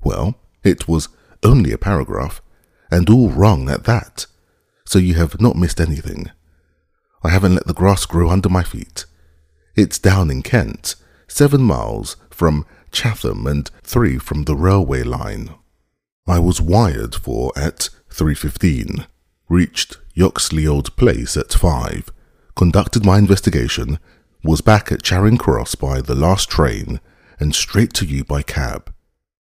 Well, it was only a paragraph, and all wrong at that, so you have not missed anything. I haven't let the grass grow under my feet. It's down in Kent, 7 miles from Chatham and 3 from the railway line. I was wired for at 3:15, reached Yoxley Old Place at 5, conducted my investigation, was back at Charing Cross by the last train, and straight to you by cab.